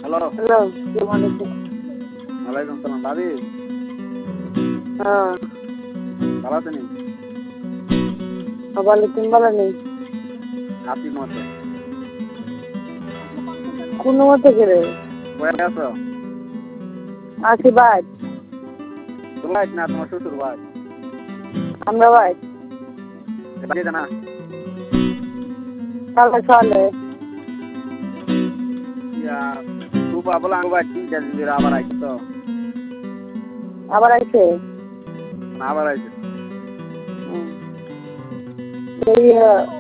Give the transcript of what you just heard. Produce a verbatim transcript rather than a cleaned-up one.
Hello hello আসসালামু আলাইকুম। ওয়ালাইকুম সালাম ভাবি হ্যাঁ ভালো আছেন? ভালো, তুমি ভালো নেই? আছি মতে। কোন মতে করে কয়ে আছো? আছি ভাই। তোর ভাই না তোমার শ্বশুর ভাই? আমরা ভাই বাড়ি জানা তাহলে চলে ইয়া তুপা বলা আঙ্গ ভাই তিন চার দিন ধরে আবার আইছে তো আবার আইছে। না আবার আইছে হুম। এই আহ,